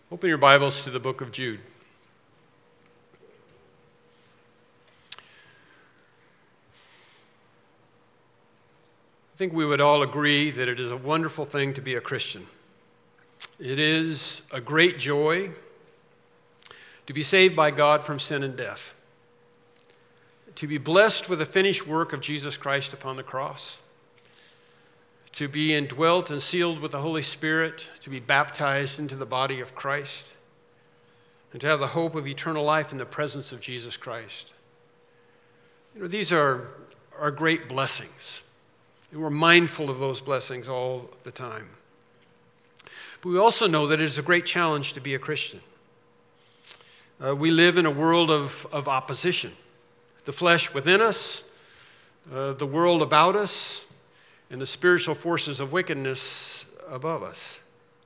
Open your Bibles to the book of Jude. I think we would all agree that it is a wonderful thing to be a Christian. It is a great joy to be saved by God from sin and death, to be blessed with the finished work of Jesus Christ upon the cross, to be indwelt and sealed with the Holy Spirit, to be baptized into the body of Christ, and to have the hope of eternal life in the presence of Jesus Christ. These are great blessings. And we're mindful of those blessings all the time. But we also know that it is a great challenge to be a Christian. We live in a world of opposition. The flesh within us, the world about us, and the spiritual forces of wickedness above us.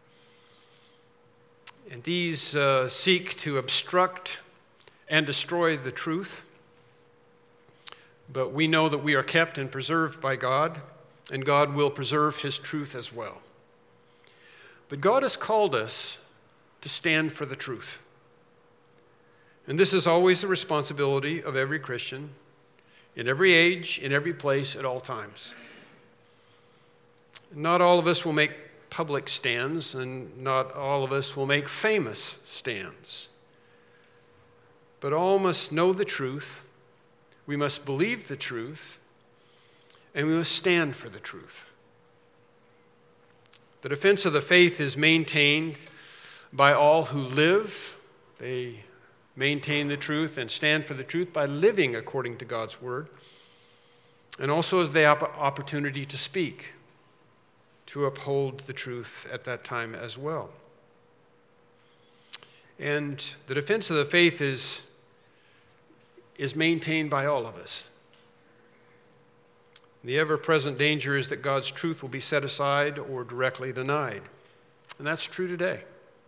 And these seek to obstruct and destroy the truth. But we know that we are kept and preserved by God, and God will preserve his truth as well. But God has called us to stand for the truth. And this is always the responsibility of every Christian, in every age, in every place, at all times. Not all of us will make public stands, and not all of us will make famous stands. But all must know the truth, we must believe the truth, and we must stand for the truth. The defense of the faith is maintained by all who live. They maintain the truth and stand for the truth by living according to God's word, and also as the opportunity to speak, to uphold the truth at that time as well. And the defense of the faith is maintained by all of us. The ever-present danger is that God's truth will be set aside or directly denied. And that's true today.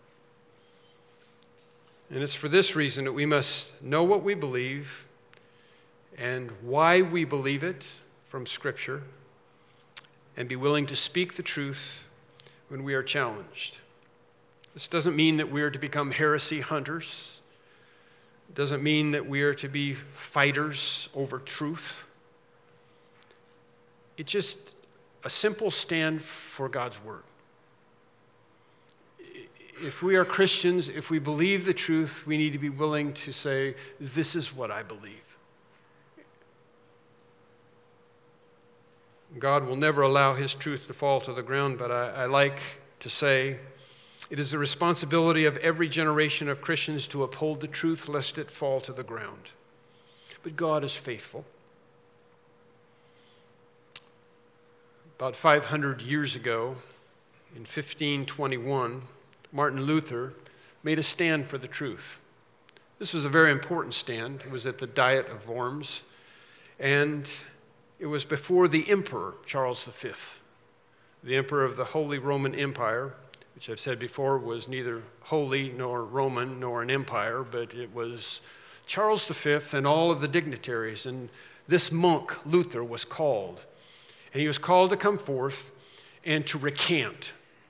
And it's for this reason that we must know what we believe and why we believe it from Scripture, and be willing to speak the truth when we are challenged. This doesn't mean that we are to become heresy hunters. It doesn't mean that we are to be fighters over truth. It's just a simple stand for God's word. If we are Christians, if we believe the truth, we need to be willing to say, this is what I believe. God will never allow his truth to fall to the ground, but I like to say it is the responsibility of every generation of Christians to uphold the truth lest it fall to the ground. But God is faithful. About 500 years ago, in 1521, Martin Luther made a stand for the truth. This was a very important stand. It was at the Diet of Worms, and it was before the Emperor, Charles V, the Emperor of the Holy Roman Empire, which I've said before was neither holy nor Roman nor an empire, but it was Charles V and all of the dignitaries. And this monk, Luther, was called. And he was called to come forth and to recant.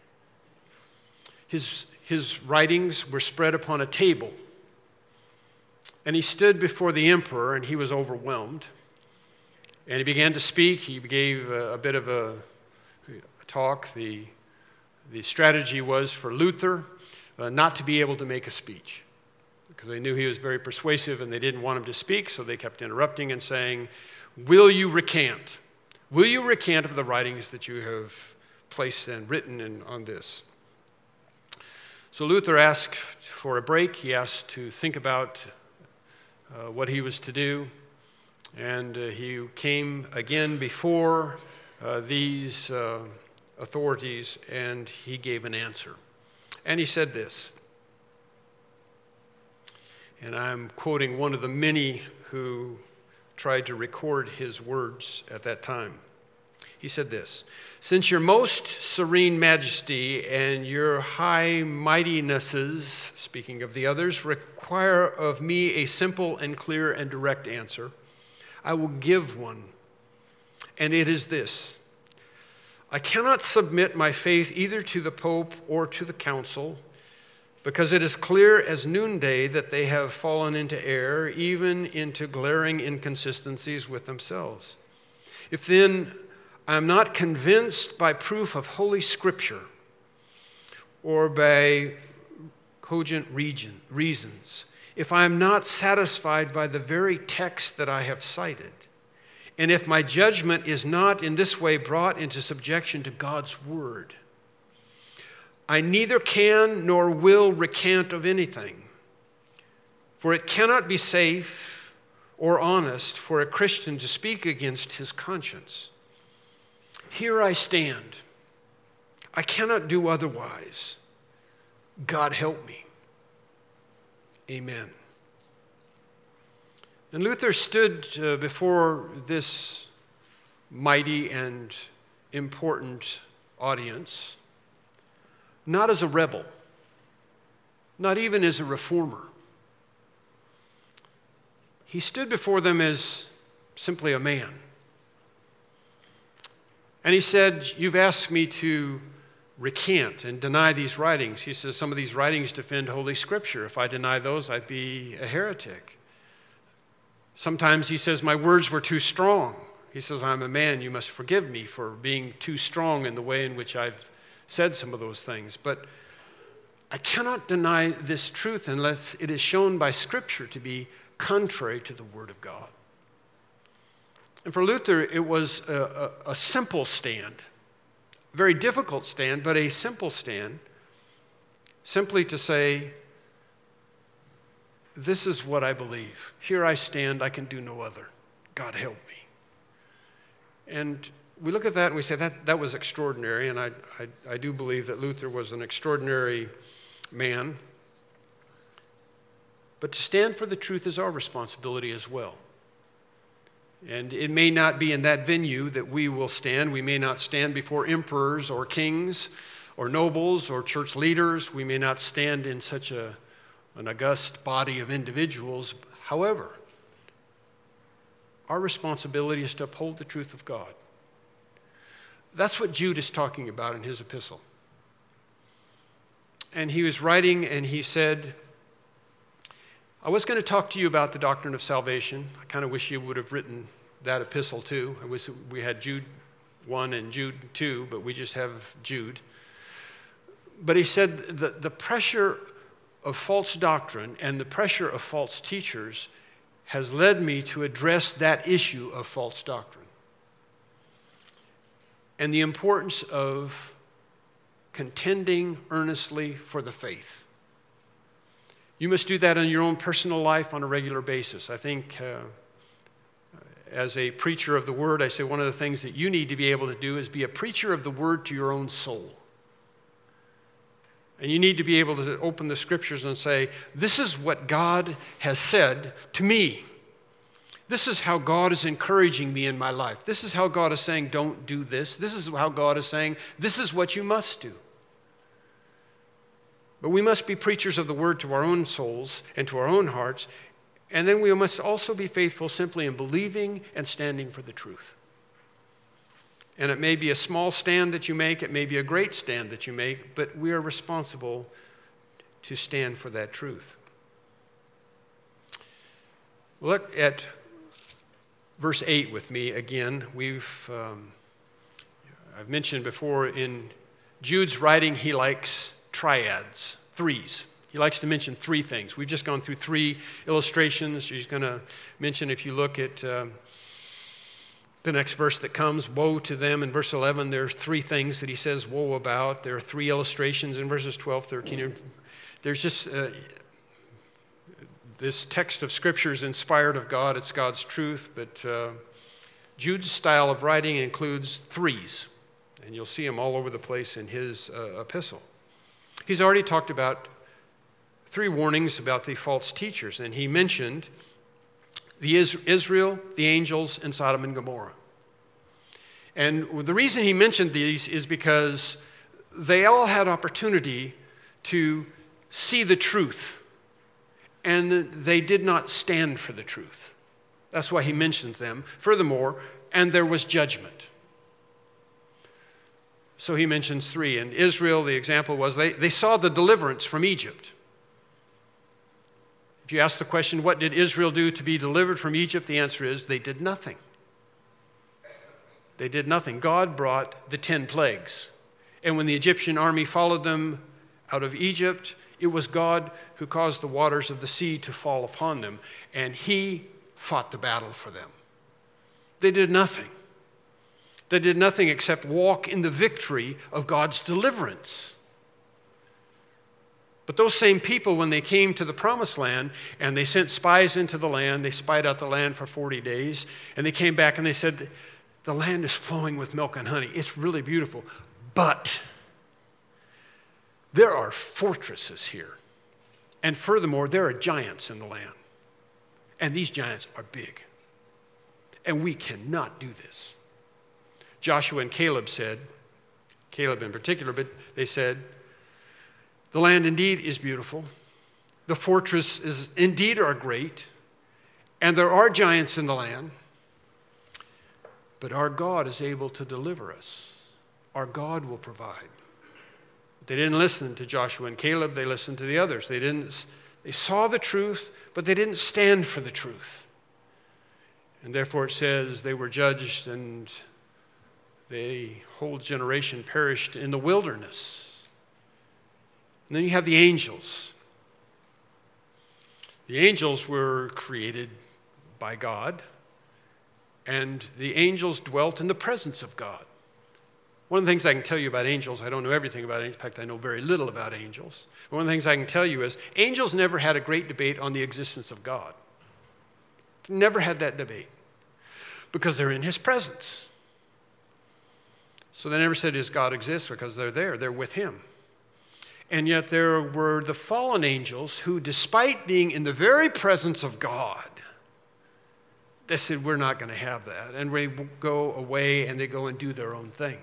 His writings were spread upon a table. And he stood before the emperor, and he was overwhelmed. And he began to speak. He gave a bit of a talk. The strategy was for Luther not to be able to make a speech, because they knew he was very persuasive and they didn't want him to speak, so they kept interrupting and saying, "Will you recant? Will you recant of the writings that you have placed and written on this?" So Luther asked for a break. He asked to think about what he was to do. And he came again before these authorities, and he gave an answer. And he said this, and I'm quoting one of the many who tried to record his words at that time. He said this: "Since your most serene majesty and your high mightinesses," speaking of the others, "require of me a simple and clear and direct answer, I will give one, and it is this: I cannot submit my faith either to the Pope or to the Council, because it is clear as noonday that they have fallen into error, even into glaring inconsistencies with themselves. If then I am not convinced by proof of Holy Scripture or by cogent reasons, if I am not satisfied by the very text that I have cited, and if my judgment is not in this way brought into subjection to God's word, I neither can nor will recant of anything, for it cannot be safe or honest for a Christian to speak against his conscience. Here I stand. I cannot do otherwise. God help me. Amen. And Luther stood before this mighty and important audience, not as a rebel, not even as a reformer. He stood before them as simply a man. And he said, "You've asked me to recant and deny these writings." He says, "Some of these writings defend Holy Scripture. If I deny those, I'd be a heretic." Sometimes he says, "My words were too strong." He says, "I'm a man. You must forgive me for being too strong in the way in which I've said some of those things. But I cannot deny this truth unless it is shown by Scripture to be contrary to the Word of God." And for Luther, it was a simple stand, a very difficult stand, but a simple stand, simply to say, this is what I believe. Here I stand, I can do no other. God help me. And we look at that and we say that was extraordinary, and I do believe that Luther was an extraordinary man. But to stand for the truth is our responsibility as well. And it may not be in that venue that we will stand. We may not stand before emperors or kings or nobles or church leaders. We may not stand in such an august body of individuals. However, our responsibility is to uphold the truth of God. That's what Jude is talking about in his epistle. And he was writing and he said, I was going to talk to you about the doctrine of salvation. I kind of wish you would have written that epistle too. I wish we had Jude 1 and Jude 2, but we just have Jude. But he said that the pressure of false doctrine and the pressure of false teachers has led me to address that issue of false doctrine and the importance of contending earnestly for the faith. You must do that in your own personal life on a regular basis. I think as a preacher of the Word, I say one of the things that you need to be able to do is be a preacher of the Word to your own soul. And you need to be able to open the Scriptures and say, this is what God has said to me. This is how God is encouraging me in my life. This is how God is saying, don't do this. This is how God is saying, this is what you must do. But we must be preachers of the Word to our own souls and to our own hearts. And then we must also be faithful simply in believing and standing for the truth. And it may be a small stand that you make, it may be a great stand that you make, but we are responsible to stand for that truth. Look at verse 8 with me again. I've mentioned before in Jude's writing, he likes triads, threes. He likes to mention three things. We've just gone through three illustrations. He's going to mention, if you look at the next verse that comes, woe to them. In verse 11, there's three things that he says woe about. There are three illustrations in verses 12, 13. There's just, this text of Scripture is inspired of God. It's God's truth. But Jude's style of writing includes threes. And you'll see them all over the place in his epistle. He's already talked about three warnings about the false teachers. And he mentioned Israel, the angels, and Sodom and Gomorrah. And the reason he mentioned these is because they all had opportunity to see the truth, and they did not stand for the truth. That's why he mentions them. Furthermore, and there was judgment. So he mentions three. In Israel, the example was they saw the deliverance from Egypt. If you ask the question, what did Israel do to be delivered from Egypt? The answer is they did nothing. They did nothing. God brought the 10 plagues. And when the Egyptian army followed them out of Egypt, it was God who caused the waters of the sea to fall upon them. And he fought the battle for them. They did nothing. They did nothing except walk in the victory of God's deliverance. But those same people, when they came to the promised land and they sent spies into the land, they spied out the land for 40 days, and they came back and they said, the land is flowing with milk and honey. It's really beautiful. But there are fortresses here. And furthermore, there are giants in the land. And these giants are big. And we cannot do this. Joshua and Caleb said, Caleb in particular, but they said, the land indeed is beautiful. The fortresses indeed are great. And there are giants in the land. But our God is able to deliver us. Our God will provide. They didn't listen to Joshua and Caleb. They listened to the others. They saw the truth, but they didn't stand for the truth. And therefore it says they were judged and the whole generation perished in the wilderness. And then you have the angels. The angels were created by God, and the angels dwelt in the presence of God. One of the things I can tell you about angels, I don't know everything about angels. In fact, I know very little about angels. But one of the things I can tell you is angels never had a great debate on the existence of God. Never had that debate because they're in his presence. So they never said, does God exist? Because they're there. They're with him. And yet there were the fallen angels who, despite being in the very presence of God, they said, we're not going to have that. And they go away and they go and do their own thing.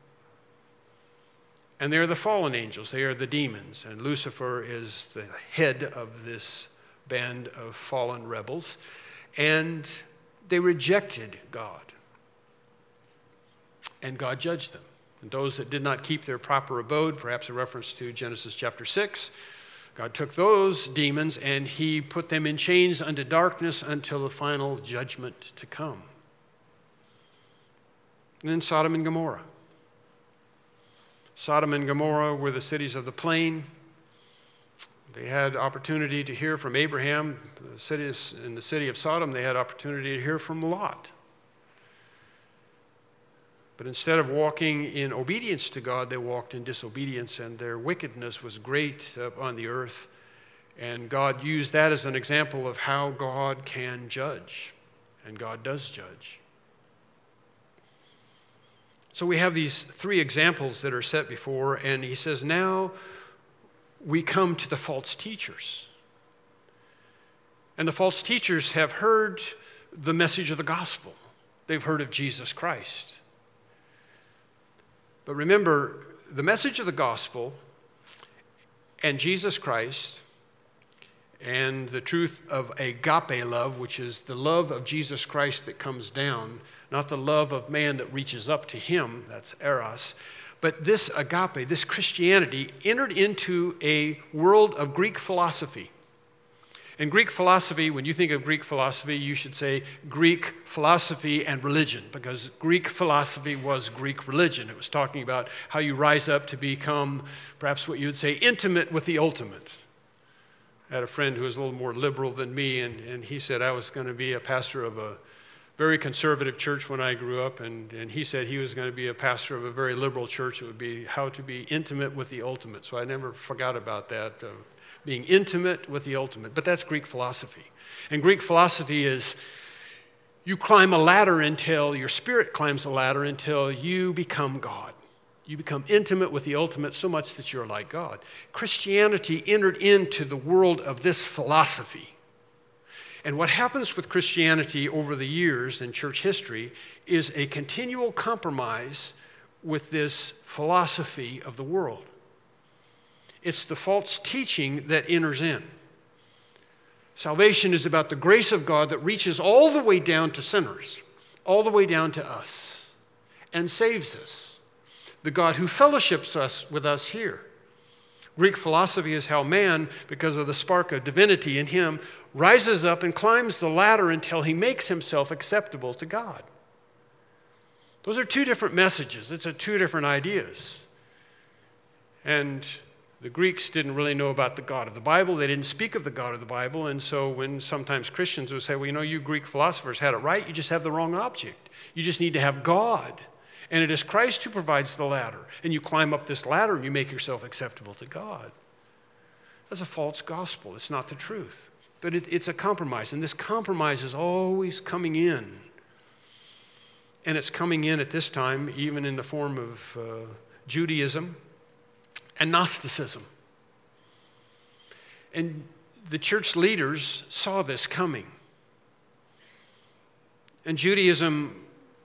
And they're the fallen angels. They are the demons. And Lucifer is the head of this band of fallen rebels. And they rejected God. And God judged them. And those that did not keep their proper abode, perhaps a reference to Genesis chapter 6, God took those demons and he put them in chains unto darkness until the final judgment to come. And then Sodom and Gomorrah. Sodom and Gomorrah were the cities of the plain. They had opportunity to hear from Abraham. In the city of Sodom, they had opportunity to hear from Lot. But instead of walking in obedience to God, they walked in disobedience, and their wickedness was great on the earth. And God used that as an example of how God can judge, and God does judge. So we have these three examples that are set before, and he says, now we come to the false teachers. And the false teachers have heard the message of the gospel. They've heard of Jesus Christ. But remember, the message of the gospel and Jesus Christ and the truth of agape love, which is the love of Jesus Christ that comes down, not the love of man that reaches up to him, that's eros, but this agape, this Christianity, entered into a world of Greek philosophy. In Greek philosophy, when you think of Greek philosophy, you should say Greek philosophy and religion, because Greek philosophy was Greek religion. It was talking about how you rise up to become, perhaps what you would say, intimate with the ultimate. I had a friend who was a little more liberal than me, and he said I was going to be a pastor of a very conservative church when I grew up, and he said he was going to be a pastor of a very liberal church. It would be how to be intimate with the ultimate. So I never forgot about that. Being intimate with the ultimate. But that's Greek philosophy. And Greek philosophy is you climb a ladder until your spirit climbs a ladder until you become God. You become intimate with the ultimate so much that you're like God. Christianity entered into the world of this philosophy. And what happens with Christianity over the years in church history is a continual compromise with this philosophy of the world. It's the false teaching that enters in. Salvation is about the grace of God that reaches all the way down to sinners, all the way down to us, and saves us. the God who fellowships with us here. Greek philosophy is how man, because of the spark of divinity in him, rises up and climbs the ladder until he makes himself acceptable to God. Those are two different messages. It's two different ideas. And the Greeks didn't really know about the God of the Bible. They didn't speak of the God of the Bible. And so when sometimes Christians would say, well, you Greek philosophers had it right, you just have the wrong object. You just need to have God. And it is Christ who provides the ladder. And you climb up this ladder and you make yourself acceptable to God. That's a false gospel. It's not the truth. But it's a compromise. And this compromise is always coming in. And it's coming in at this time even in the form of Judaism and Gnosticism. And the church leaders saw this coming. And Judaism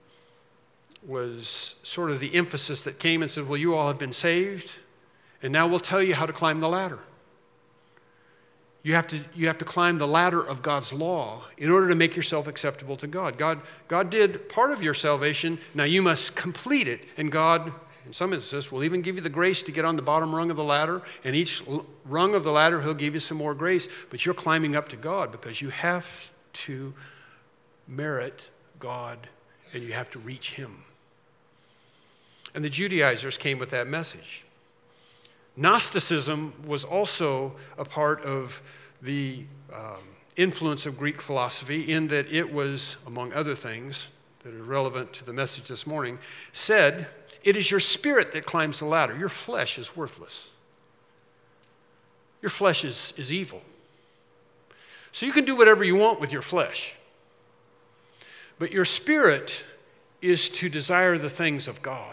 was sort of the emphasis that came and said, well, you all have been saved, and now we'll tell you how to climb the ladder. You have to climb the ladder of God's law in order to make yourself acceptable to God. God did part of your salvation. Now you must complete it. And God, in some instances, will even give you the grace to get on the bottom rung of the ladder. And each rung of the ladder, he'll give you some more grace. But you're climbing up to God because you have to merit God and you have to reach him. And the Judaizers came with that message. Gnosticism was also a part of the influence of Greek philosophy in that it was, among other things that are relevant to the message this morning, said, it is your spirit that climbs the ladder. Your flesh is worthless. Your flesh is evil. So you can do whatever you want with your flesh. But your spirit is to desire the things of God.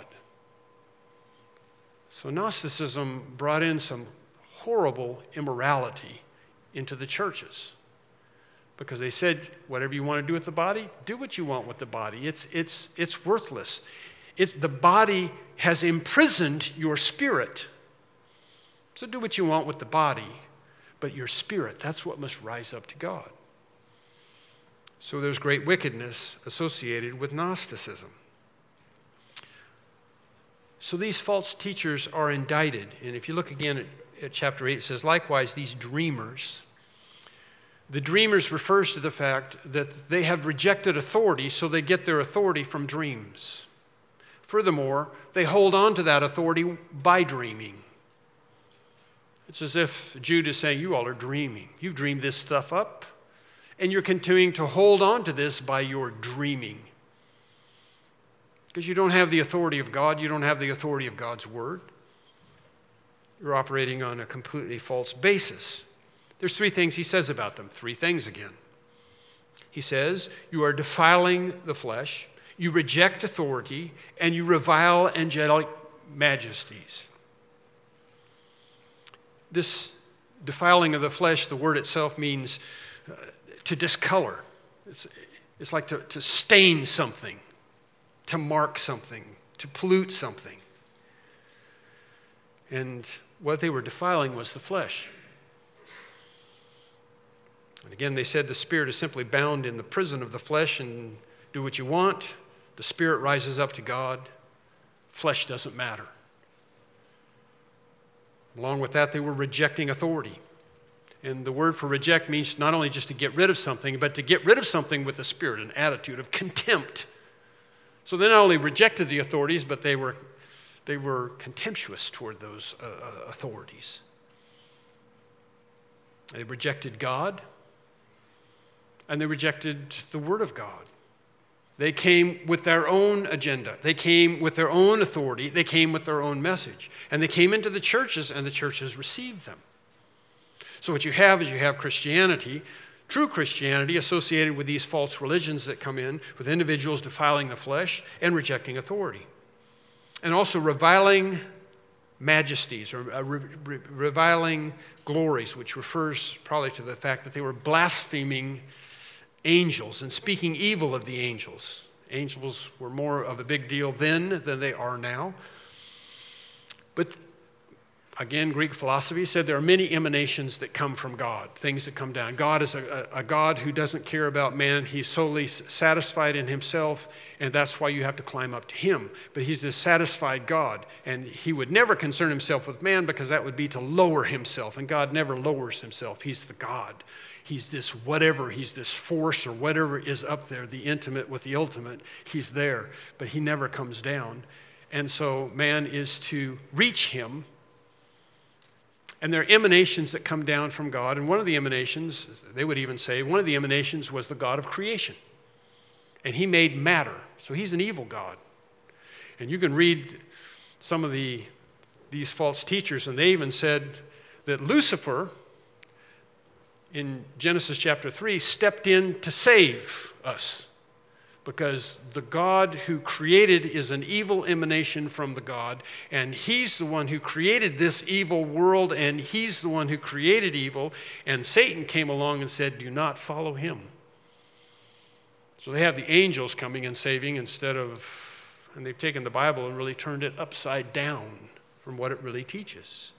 So Gnosticism brought in some horrible immorality into the churches because they said, whatever you want to do with the body, do what you want with the body. It's worthless. The body has imprisoned your spirit. So do what you want with the body, but your spirit, that's what must rise up to God. So there's great wickedness associated with Gnosticism. So these false teachers are indicted. And if you look again at chapter 8, it says, likewise, these dreamers. The dreamers refers to the fact that they have rejected authority, so they get their authority from dreams. Furthermore, they hold on to that authority by dreaming. It's as if Jude is saying, you all are dreaming. You've dreamed this stuff up, and you're continuing to hold on to this by your dreaming. Because you don't have the authority of God, you don't have the authority of God's word. You're operating on a completely false basis. There's three things he says about them. Three things again. He says, you are defiling the flesh, you reject authority, and you revile angelic majesties. This defiling of the flesh, the word itself means to discolor. It's like to stain something, to mark something, to pollute something. And what they were defiling was the flesh. And again, they said the spirit is simply bound in the prison of the flesh and do what you want. The spirit rises up to God. Flesh doesn't matter. Along with that, they were rejecting authority. And the word for reject means not only just to get rid of something, but to get rid of something with a spirit, an attitude of contempt. So they not only rejected the authorities, but they were contemptuous toward those authorities. They rejected God, and they rejected the Word of God. They came with their own agenda. They came with their own authority. They came with their own message. And they came into the churches, and the churches received them. So what you have is you have Christianity, true Christianity, associated with these false religions that come in, with individuals defiling the flesh and rejecting authority. And also reviling majesties or reviling glories, which refers probably to the fact that they were blaspheming angels and speaking evil of the angels. Angels were more of a big deal then than they are now. But Again, Greek philosophy said there are many emanations that come from God, things that come down. God is a God who doesn't care about man. He's solely satisfied in himself, and that's why you have to climb up to him. But he's a satisfied God, and he would never concern himself with man because that would be to lower himself, and God never lowers himself. He's the God. He's this whatever, he's this force or whatever is up there, the intimate with the ultimate. He's there, but he never comes down. And so man is to reach him. And there are emanations that come down from God. And one of the emanations, they would even say, one of the emanations was the God of creation. And he made matter. So he's an evil God. And you can read some of these false teachers, and they even said that Lucifer, in Genesis chapter 3, stepped in to save us. Because the God who created is an evil emanation from the God, and he's the one who created this evil world, and he's the one who created evil, and Satan came along and said, do not follow him. So they have the angels coming and saving instead of, and they've taken the Bible and really turned it upside down from what it really teaches.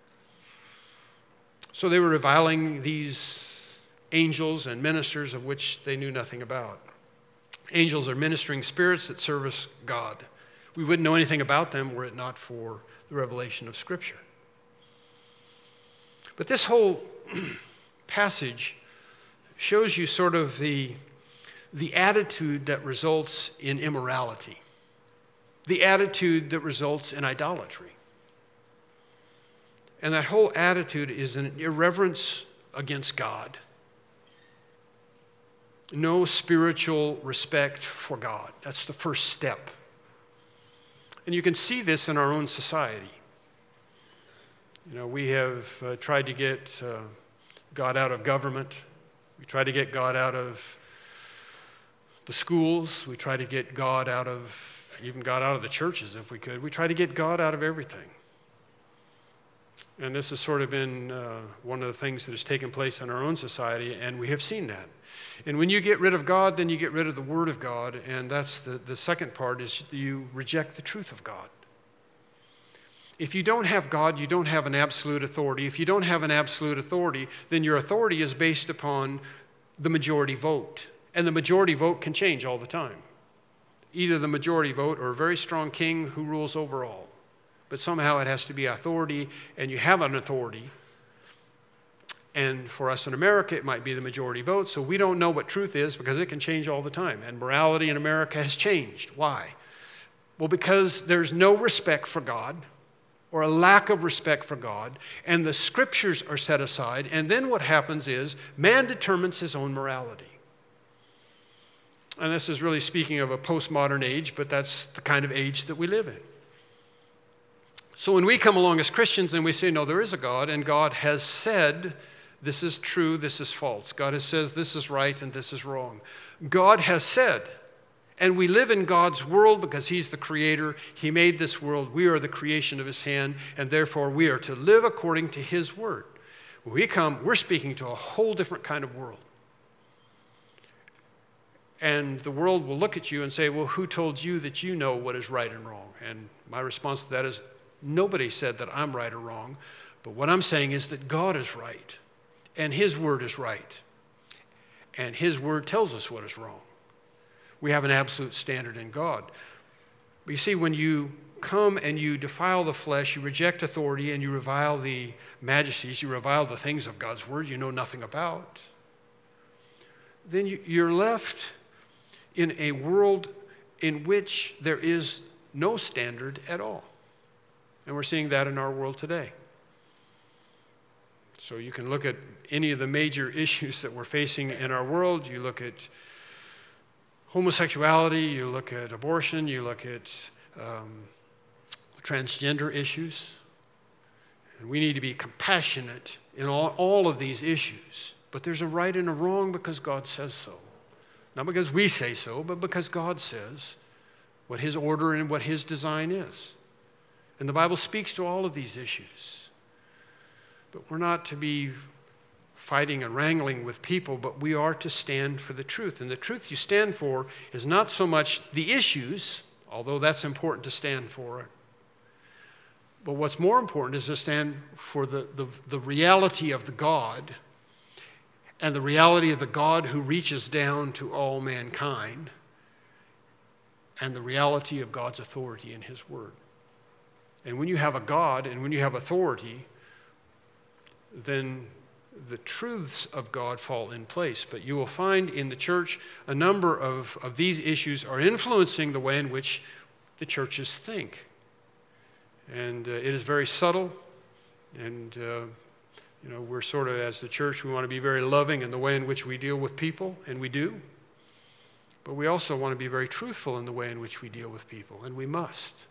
So they were reviling these angels and ministers of which they knew nothing about. Angels are ministering spirits that service God. We wouldn't know anything about them were it not for the revelation of Scripture. But this whole passage shows you sort of the attitude that results in immorality, the attitude that results in idolatry. And that whole attitude is an irreverence against God. No spiritual respect for God. That's the first step. And you can see this in our own society. You know, we have tried to get God out of government. We try to get God out of the schools. We try to get God out of, even God out of the churches if we could. We try to get God out of everything. And this has sort of been one of the things that has taken place in our own society, and we have seen that. And when you get rid of God, then you get rid of the Word of God, and that's the second part is you reject the truth of God. If you don't have God, you don't have an absolute authority. If you don't have an absolute authority, then your authority is based upon the majority vote. And the majority vote can change all the time. Either the majority vote or a very strong king who rules over all. But somehow it has to be authority, and you have an authority. And for us in America, it might be the majority vote, so we don't know what truth is because it can change all the time. And morality in America has changed. Why? Well, because there's no respect for God, or a lack of respect for God, and the scriptures are set aside, and then what happens is man determines his own morality. And this is really speaking of a postmodern age, but that's the kind of age that we live in. So when we come along as Christians and we say, no, there is a God, and God has said, this is true, this is false. God has said, this is right, and this is wrong. God has said, and we live in God's world because he's the creator. He made this world. We are the creation of his hand, and therefore we are to live according to his word. When we come, we're speaking to a whole different kind of world. And the world will look at you and say, well, who told you that you know what is right and wrong? And my response to that is, nobody said that I'm right or wrong, but what I'm saying is that God is right, and his word is right, and his word tells us what is wrong. We have an absolute standard in God. But you see, when you come and you defile the flesh, you reject authority, and you revile the majesties, you revile the things of God's word you know nothing about, then you're left in a world in which there is no standard at all. And we're seeing that in our world today. So you can look at any of the major issues that we're facing in our world. You look at homosexuality, you look at abortion, you look at transgender issues. And we need to be compassionate in all of these issues. But there's a right and a wrong because God says so. Not because we say so, but because God says what his order and what his design is. And the Bible speaks to all of these issues. But we're not to be fighting and wrangling with people, but we are to stand for the truth. And the truth you stand for is not so much the issues, although that's important to stand for, But what's more important is to stand for the reality of the God, and the reality of the God who reaches down to all mankind, and the reality of God's authority in his word. And when you have a God and when you have authority, then the truths of God fall in place. But you will find in the church a number of these issues are influencing the way in which the churches think. And it is very subtle, and we're sort of, as the church, we want to be very loving in the way in which we deal with people, and we do. But we also want to be very truthful in the way in which we deal with people, and we must.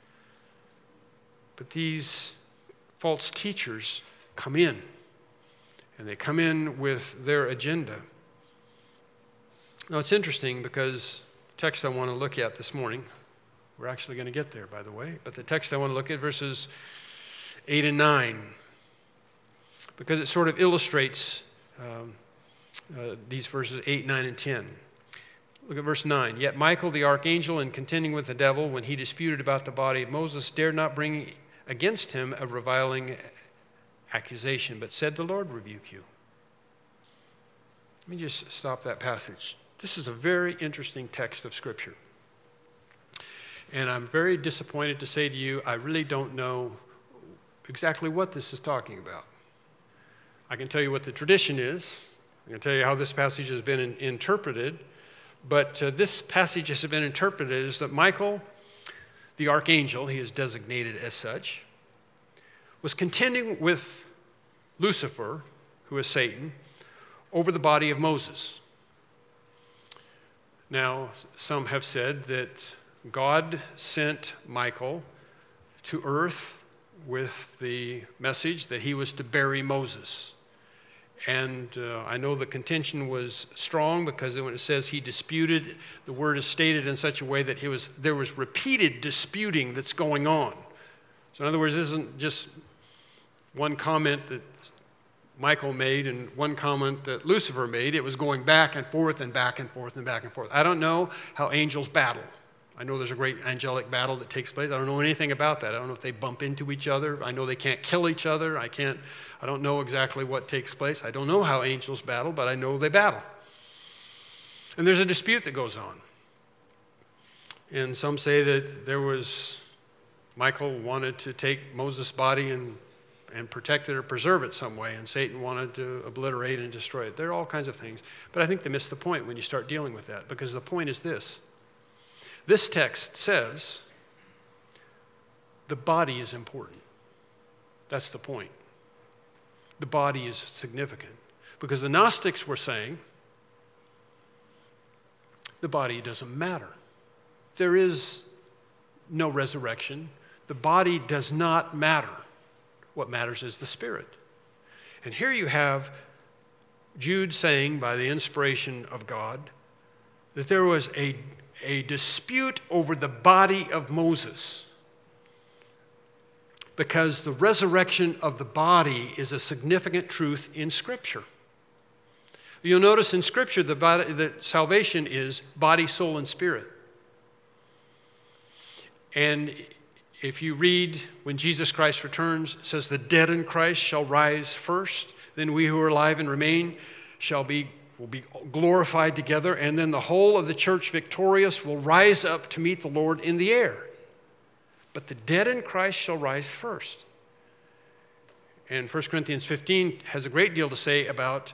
But these false teachers come in, and they come in with their agenda. Now, it's interesting because the text I want to look at this morning, we're actually going to get there, by the way, but the text I want to look at, verses 8 and 9, because it sort of illustrates these verses 8, 9, and 10. Look at verse 9. Yet Michael the archangel, in contending with the devil, when he disputed about the body of Moses, dared not bring against him a reviling accusation, but said, "The Lord rebuke you." Let me just stop that passage. This is a very interesting text of Scripture. And I'm very disappointed to say to you, I really don't know exactly what this is talking about. I can tell you what the tradition is. I can tell you how this passage has been interpreted. But this passage has been interpreted as that Michael, the archangel, he is designated as such, was contending with Lucifer, who is Satan, over the body of Moses. Now, some have said that God sent Michael to earth with the message that he was to bury Moses. And I know the contention was strong because when it says he disputed, the word is stated in such a way that there was repeated disputing that's going on. So in other words, this isn't just one comment that Michael made and one comment that Lucifer made. It was going back and forth and back and forth and back and forth. I don't know how angels battle. I know there's a great angelic battle that takes place. I don't know anything about that. I don't know if they bump into each other. I know they can't kill each other. I don't know exactly what takes place. I don't know how angels battle, but I know they battle. And there's a dispute that goes on. And some say that Michael wanted to take Moses' body and protect it or preserve it some way, and Satan wanted to obliterate and destroy it. There are all kinds of things. But I think they miss the point when you start dealing with that, because the point is this. This text says the body is important. That's the point. The body is significant. Because the Gnostics were saying the body doesn't matter. There is no resurrection. The body does not matter. What matters is the spirit. And here you have Jude saying, by the inspiration of God, that there was a dispute over the body of Moses, because the resurrection of the body is a significant truth in Scripture. You'll notice in Scripture that salvation is body, soul, and spirit. And if you read when Jesus Christ returns, it says the dead in Christ shall rise first, then we who are alive and remain will be glorified together, and then the whole of the church victorious will rise up to meet the Lord in the air. But the dead in Christ shall rise first. And 1 Corinthians 15 has a great deal to say about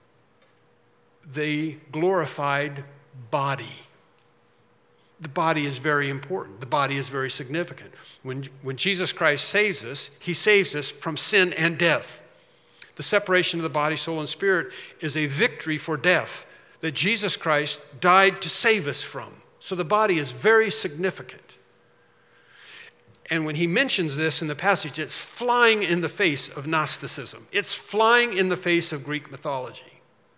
the glorified body. The body is very important. The body is very significant. When Jesus Christ saves us, he saves us from sin and death. The separation of the body, soul, and spirit is a victory for death that Jesus Christ died to save us from. So the body is very significant. And when he mentions this in the passage, it's flying in the face of Gnosticism. It's flying in the face of Greek mythology.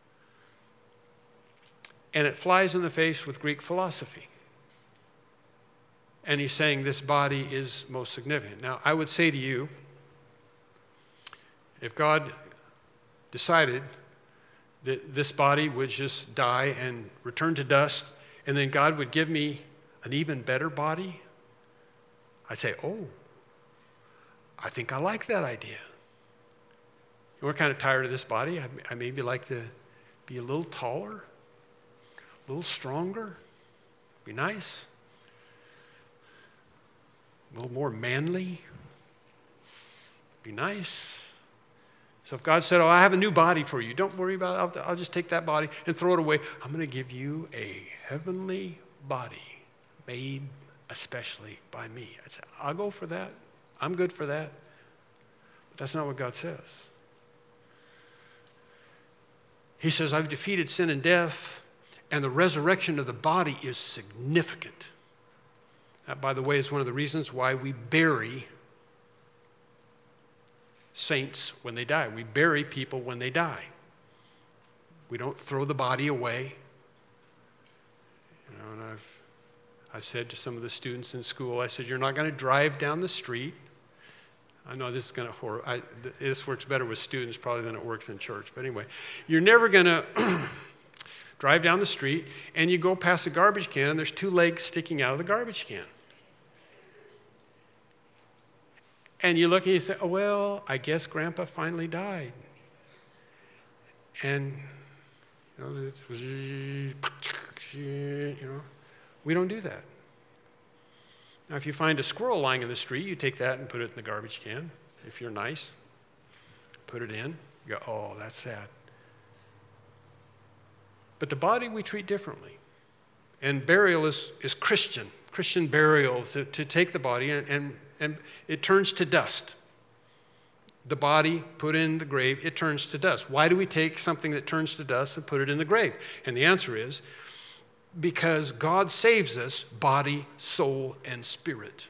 And it flies in the face with Greek philosophy. And he's saying this body is most significant. Now, I would say to you, if God decided that this body would just die and return to dust, and then God would give me an even better body, I'd say, oh, I think I like that idea. We're kind of tired of this body. I maybe like to be a little taller, a little stronger, be nice, a little more manly, be nice. So if God said, I have a new body for you, don't worry about it. I'll just take that body and throw it away. I'm going to give you a heavenly body made especially by me. I said, I'll go for that. I'm good for that. But that's not what God says. He says, I've defeated sin and death, and the resurrection of the body is significant. That, by the way, is one of the reasons why we bury saints when they die. We bury people when they die. We don't throw the body away. And I've said to some of the students in school, I said, you're not going to drive down the street. I know this is going to this works better with students probably than it works in church. But anyway, you're never going to drive down the street and you go past a garbage can and there's two legs sticking out of the garbage can. And you look and you say, I guess Grandpa finally died. And, we don't do that. Now, if you find a squirrel lying in the street, you take that and put it in the garbage can. If you're nice, put it in. You go, that's sad. But the body we treat differently. And burial is Christian burial, to take the body and it turns to dust. The body put in the grave, it turns to dust. Why do we take something that turns to dust and put it in the grave? And the answer is, because God saves us body, soul, and spirit.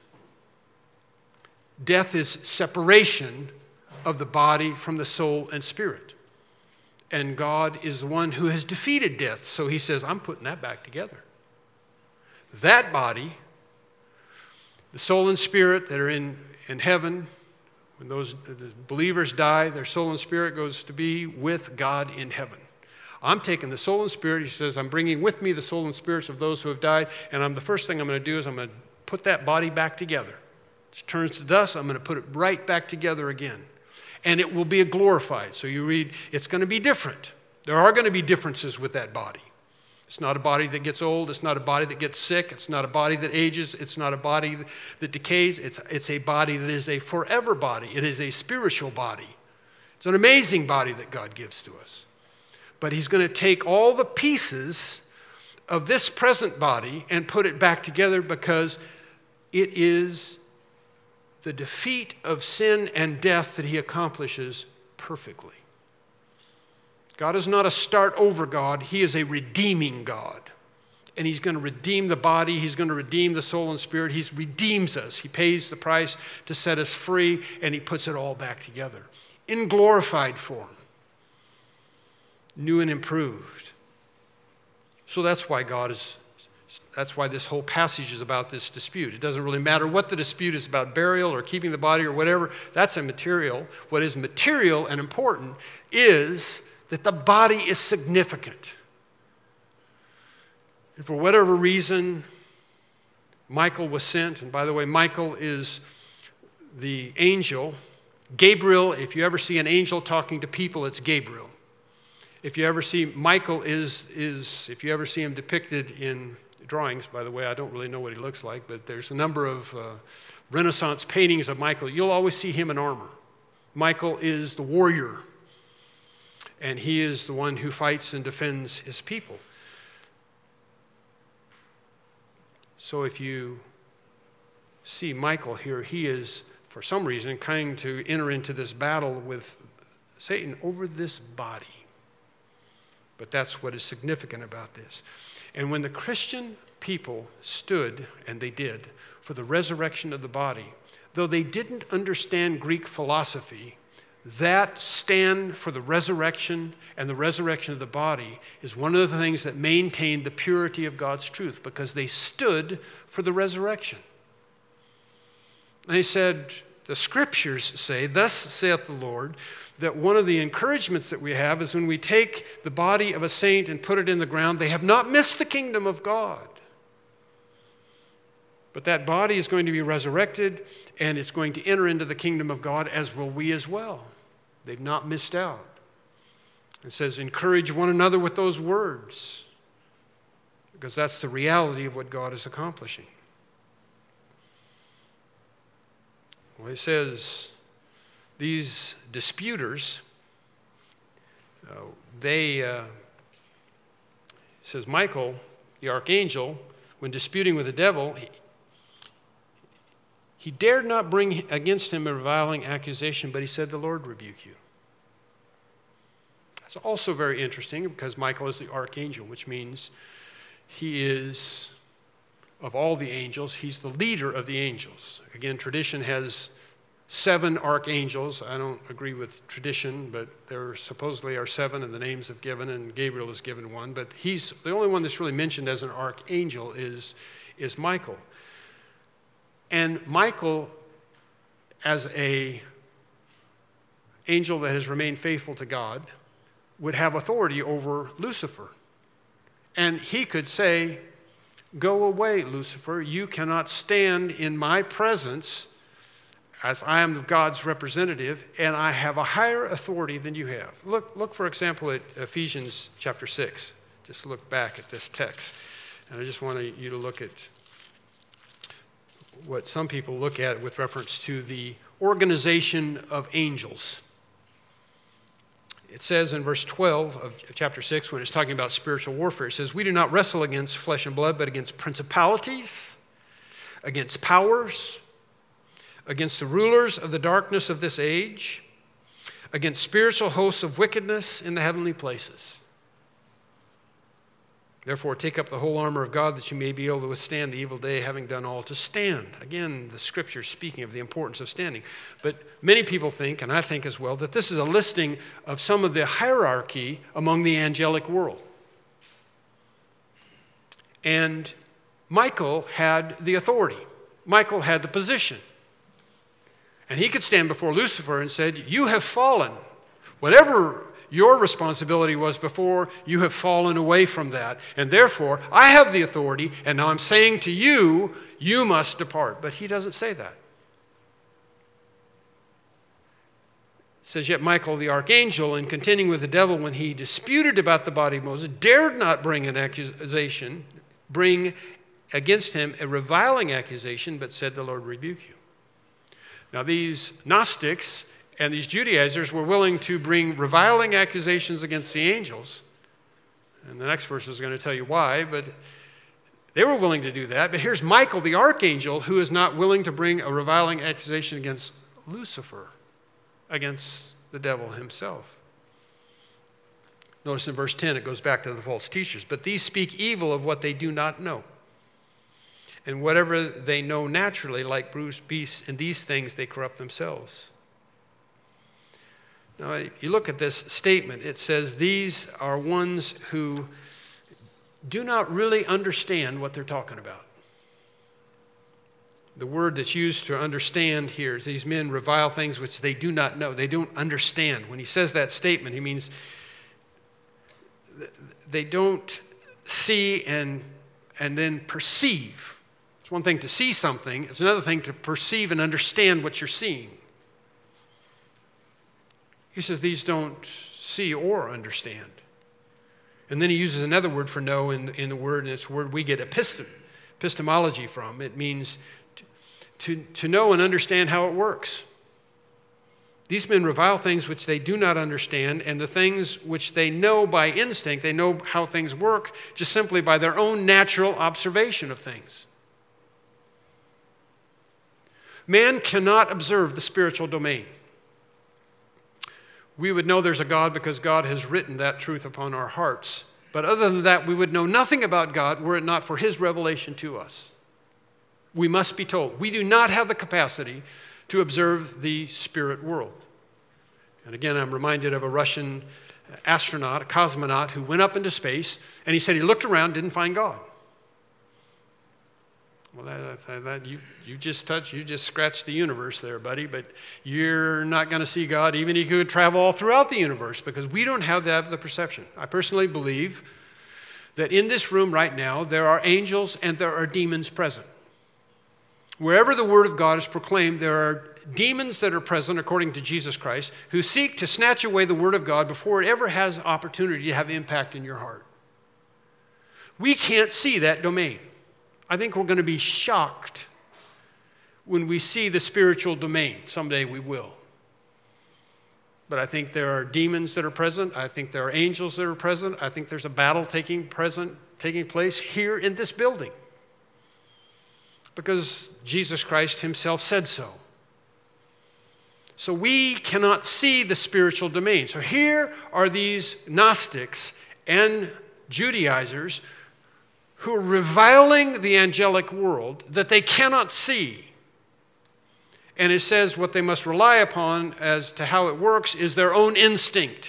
Death is separation of the body from the soul and spirit. And God is the one who has defeated death. So he says, I'm putting that back together. That body, the soul and spirit that are in heaven, when the believers die, their soul and spirit goes to be with God in heaven. I'm taking the soul and spirit. He says, I'm bringing with me the soul and spirits of those who have died, and the first thing I'm going to do is I'm going to put that body back together. It turns to dust. I'm going to put it right back together again. And it will be glorified. So you read, it's going to be different. There are going to be differences with that body. It's not a body that gets old. It's not a body that gets sick. It's not a body that ages. It's not a body that decays. It's a body that is a forever body. It is a spiritual body. It's an amazing body that God gives to us. But he's going to take all the pieces of this present body and put it back together because it is the defeat of sin and death that he accomplishes perfectly. God is not a start-over God. He is a redeeming God. And he's going to redeem the body. He's going to redeem the soul and spirit. He redeems us. He pays the price to set us free, and he puts it all back together in glorified form. New and improved. So that's why this whole passage is about this dispute. It doesn't really matter what the dispute is about, burial or keeping the body or whatever. That's immaterial. What is material and important is that the body is significant. And for whatever reason, Michael was sent. And by the way, Michael is the angel. Gabriel, if you ever see an angel talking to people, it's Gabriel. If you ever see Michael if you ever see him depicted in drawings, by the way, I don't really know what he looks like, but there's a number of Renaissance paintings of Michael. You'll always see him in armor. Michael is the warrior, and he is the one who fights and defends his people. So if you see Michael here, he is, for some reason, trying to enter into this battle with Satan over this body. But that's what is significant about this. And when the Christian people stood, and they did, for the resurrection of the body, though they didn't understand Greek philosophy, that stand for the resurrection and the resurrection of the body is one of the things that maintained the purity of God's truth, because they stood for the resurrection. And they said, the scriptures say, thus saith the Lord, that one of the encouragements that we have is when we take the body of a saint and put it in the ground, they have not missed the kingdom of God. But that body is going to be resurrected, and it's going to enter into the kingdom of God, as will we as well. They've not missed out. It says, encourage one another with those words, because that's the reality of what God is accomplishing. Well, it says, these disputers, it says Michael, the archangel, when disputing with the devil, he dared not bring against him a reviling accusation, but he said, the Lord rebuke you. That's also very interesting, because Michael is the archangel, which means he is, of all the angels, he's the leader of the angels. Again, tradition has 7 archangels. I don't agree with tradition, but there supposedly are 7, and the names have given, and Gabriel is given 1. But he's the only one that's really mentioned as an archangel is Michael. And Michael, as an angel that has remained faithful to God, would have authority over Lucifer. And he could say, go away, Lucifer. You cannot stand in my presence, as I am God's representative, and I have a higher authority than you have. Look, for example, at Ephesians chapter 6. Just look back at this text. And I just want you to look at what some people look at with reference to the organization of angels. It says in verse 12 of chapter 6, when it's talking about spiritual warfare, it says, we do not wrestle against flesh and blood, but against principalities, against powers, against the rulers of the darkness of this age, against spiritual hosts of wickedness in the heavenly places. Therefore, take up the whole armor of God, that you may be able to withstand the evil day, having done all to stand. Again, the scripture speaking of the importance of standing. But many people think, and I think as well, that this is a listing of some of the hierarchy among the angelic world. And Michael had the authority. Michael had the position. And he could stand before Lucifer and said, you have fallen. Whatever your responsibility was before, you have fallen away from that. And therefore, I have the authority, and now I'm saying to you, you must depart. But he doesn't say that. It says, yet Michael the archangel, in contending with the devil when he disputed about the body of Moses, dared not bring an accusation, bring against him a reviling accusation, but said, the Lord rebuke you. Now these Gnostics and these Judaizers were willing to bring reviling accusations against the angels. And the next verse is going to tell you why, but they were willing to do that. But here's Michael, the archangel, who is not willing to bring a reviling accusation against Lucifer, against the devil himself. Notice in verse 10, it goes back to the false teachers. But these speak evil of what they do not know. And whatever they know naturally, like brute beasts, in these things they corrupt themselves. Now, if you look at this statement, it says these are ones who do not really understand what they're talking about. The word that's used to understand here is these men revile things which they do not know. They don't understand. When he says that statement, he means they don't see and then perceive. It's one thing to see something. It's another thing to perceive and understand what you're seeing. He says these don't see or understand. And then he uses another word for know in the word, and it's a word we get epistemology from. It means to know and understand how it works. These men revile things which they do not understand, and the things which they know by instinct, they know how things work just simply by their own natural observation of things. Man cannot observe the spiritual domain. We would know there's a God because God has written that truth upon our hearts. But other than that, we would know nothing about God were it not for his revelation to us. We must be told. We do not have the capacity to observe the spirit world. And again, I'm reminded of a Russian astronaut, a cosmonaut, who went up into space, and he said he looked around, didn't find God. Well, you just scratched the universe there, buddy, but you're not going to see God even if you could travel all throughout the universe, because we don't have the perception. I personally believe that in this room right now, there are angels and there are demons present. Wherever the word of God is proclaimed, there are demons that are present, according to Jesus Christ, who seek to snatch away the word of God before it ever has opportunity to have impact in your heart. We can't see that domain. I think we're going to be shocked when we see the spiritual domain. Someday we will. But I think there are demons that are present. I think there are angels that are present. I think there's a battle taking place here in this building, because Jesus Christ himself said so. So we cannot see the spiritual domain. So here are these Gnostics and Judaizers who are reviling the angelic world that they cannot see. And it says what they must rely upon as to how it works is their own instinct.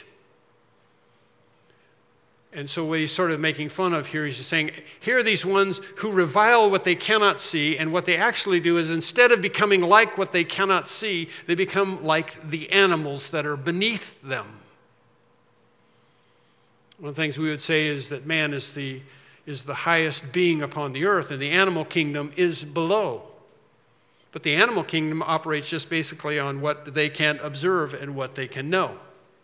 And so what he's sort of making fun of here, he's just saying, here are these ones who revile what they cannot see, and what they actually do is instead of becoming like what they cannot see, they become like the animals that are beneath them. One of the things we would say is that man is the highest being upon the earth, and the animal kingdom is below. But the animal kingdom operates just basically on what they can observe and what they can know.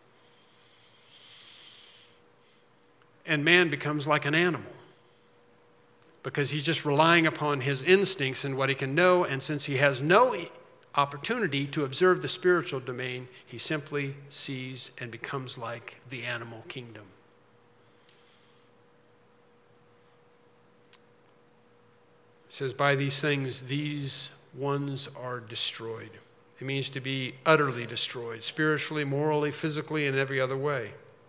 And man becomes like an animal because he's just relying upon his instincts and what he can know. And since he has no opportunity to observe the spiritual domain, he simply sees and becomes like the animal kingdom. It says, by these things, these ones are destroyed. It means to be utterly destroyed, spiritually, morally, physically, and every other way.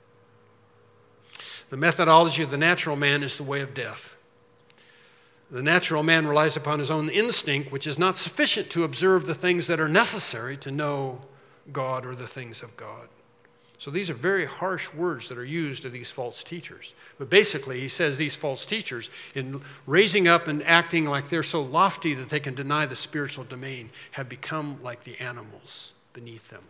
The methodology of the natural man is the way of death. The natural man relies upon his own instinct, which is not sufficient to observe the things that are necessary to know God or the things of God. So these are very harsh words that are used of these false teachers. But basically, he says these false teachers, in raising up and acting like they're so lofty that they can deny the spiritual domain, have become like the animals beneath them.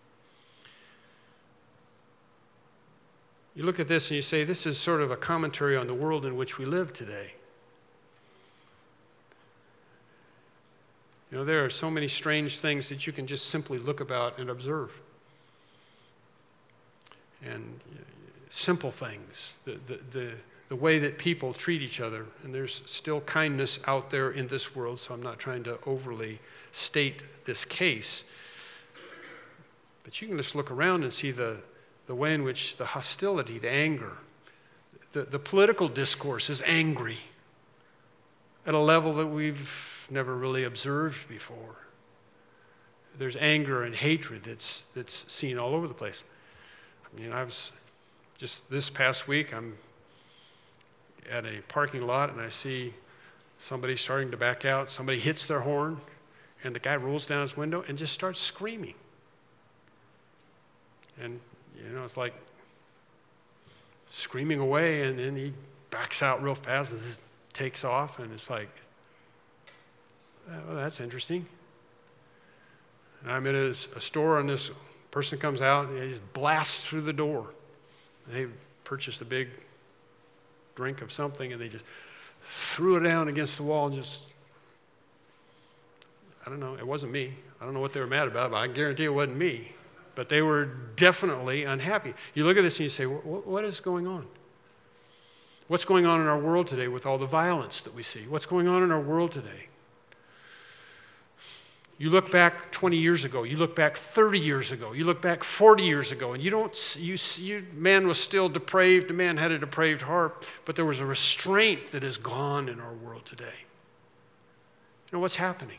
You look at this and you say, this is sort of a commentary on the world in which we live today. You know, there are so many strange things that you can just simply look about and observe. And simple things, the way that people treat each other. And there's still kindness out there in this world, so I'm not trying to overly state this case. But you can just look around and see the way in which the hostility, the anger, the political discourse is angry at a level that we've never really observed before. There's anger and hatred that's seen all over the place. I mean, I was just this past week, I'm at a parking lot and I see somebody starting to back out. Somebody hits their horn and the guy rolls down his window and just starts screaming. And you know, it's like screaming away, and then he backs out real fast and just takes off, and it's like, well, that's interesting. And I'm at a store, and this person comes out, and he just blasts through the door. They purchased a big drink of something, and they just threw it down against the wall and just, I don't know, it wasn't me. I don't know what they were mad about, but I guarantee it wasn't me. But they were definitely unhappy. You look at this and you say, what is going on? What's going on in our world today with all the violence that we see? What's going on in our world today? You look back 20 years ago, you look back 30 years ago, you look back 40 years ago, and man was still depraved, the man had a depraved heart, but there was a restraint that is gone in our world today. You know what's happening?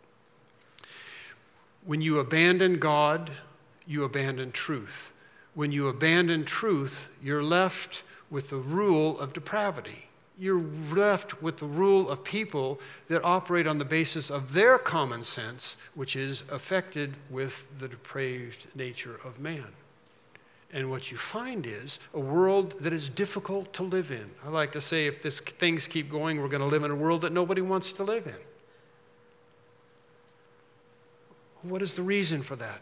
When you abandon God, you abandon truth. When you abandon truth, you're left with the rule of depravity. You're left with the rule of people that operate on the basis of their common sense, which is affected with the depraved nature of man. And what you find is a world that is difficult to live in. I like to say, if things keep going, we're going to live in a world that nobody wants to live in. What is the reason for that?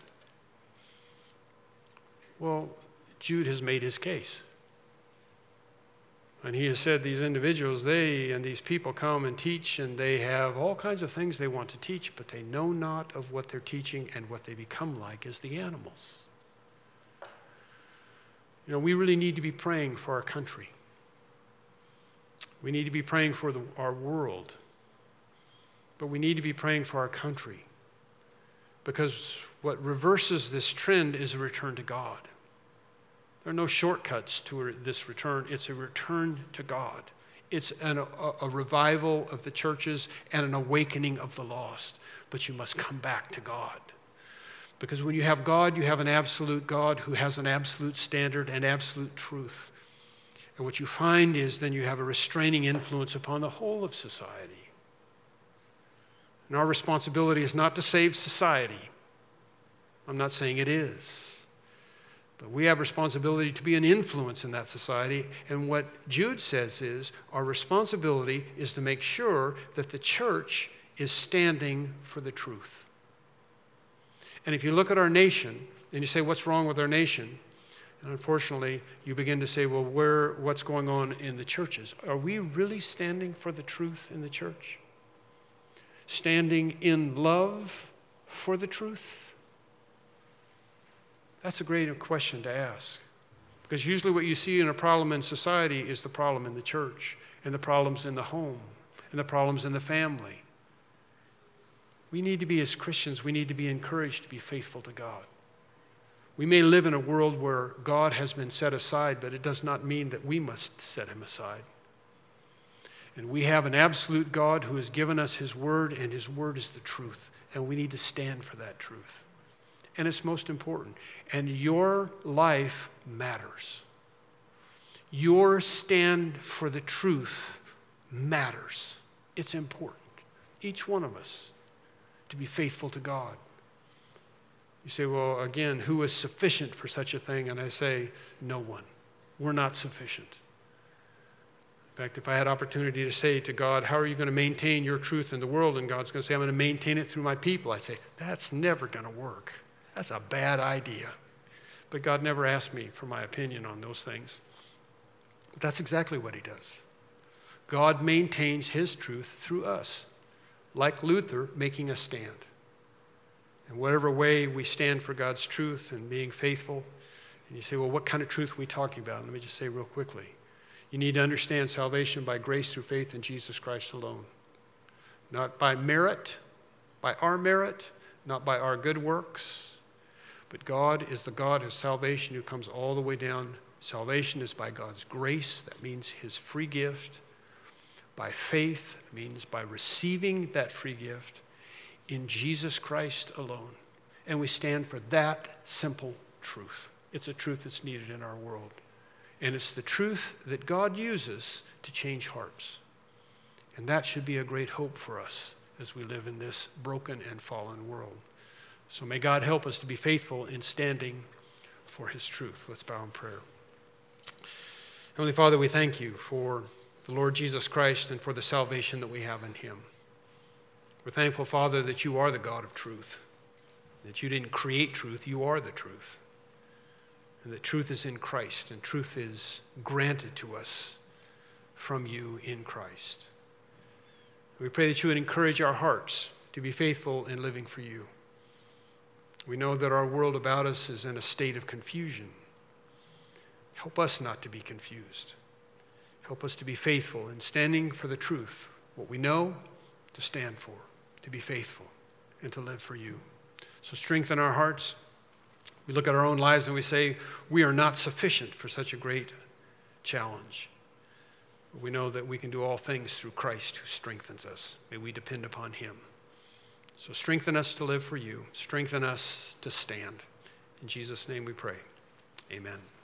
Well, Jude has made his case. And he has said these individuals, they and these people come and teach, and they have all kinds of things they want to teach, but they know not of what they're teaching, and what they become like is the animals. You know, we really need to be praying for our country. We need to be praying for our world. But we need to be praying for our country. Because what reverses this trend is a return to God. There are no shortcuts to this return. It's a return to God. It's a revival of the churches and an awakening of the lost. But you must come back to God. Because when you have God, you have an absolute God who has an absolute standard and absolute truth. And what you find is then you have a restraining influence upon the whole of society. And our responsibility is not to save society. I'm not saying it is. But we have responsibility to be an influence in that society. And what Jude says is our responsibility is to make sure that the church is standing for the truth. And if you look at our nation and you say, what's wrong with our nation? And unfortunately, you begin to say, well, what's going on in the churches? Are we really standing for the truth in the church? Standing in love for the truth? That's a great question to ask. Because usually what you see in a problem in society is the problem in the church, and the problems in the home, and the problems in the family. We need to be, as Christians, we need to be encouraged to be faithful to God. We may live in a world where God has been set aside, but it does not mean that we must set him aside. And we have an absolute God who has given us his word, and his word is the truth. And we need to stand for that truth. And it's most important. And your life matters. Your stand for the truth matters. It's important. Each one of us to be faithful to God. You say, well, again, who is sufficient for such a thing? And I say, no one. We're not sufficient. In fact, if I had opportunity to say to God, how are you going to maintain your truth in the world? And God's going to say, I'm going to maintain it through my people. I'd say, that's never going to work. That's a bad idea. But God never asked me for my opinion on those things. But that's exactly what he does. God maintains his truth through us, like Luther making a stand. In whatever way we stand for God's truth and being faithful. And you say, well, what kind of truth are we talking about? Let me just say real quickly. You need to understand salvation by grace through faith in Jesus Christ alone. Not by merit, by our merit, not by our good works. But God is the God of salvation who comes all the way down. Salvation is by God's grace. That means his free gift. By faith, it means by receiving that free gift in Jesus Christ alone. And we stand for that simple truth. It's a truth that's needed in our world. And it's the truth that God uses to change hearts. And that should be a great hope for us as we live in this broken and fallen world. So may God help us to be faithful in standing for his truth. Let's bow in prayer. Heavenly Father, we thank you for the Lord Jesus Christ and for the salvation that we have in him. We're thankful, Father, that you are the God of truth, that you didn't create truth, you are the truth. And that truth is in Christ, and truth is granted to us from you in Christ. We pray that you would encourage our hearts to be faithful in living for you. We know that our world about us is in a state of confusion. Help us not to be confused. Help us to be faithful in standing for the truth, what we know, to stand for, to be faithful, and to live for you. So strengthen our hearts. We look at our own lives and we say, we are not sufficient for such a great challenge. But we know that we can do all things through Christ who strengthens us. May we depend upon him. So strengthen us to live for you. Strengthen us to stand. In Jesus' name we pray. Amen.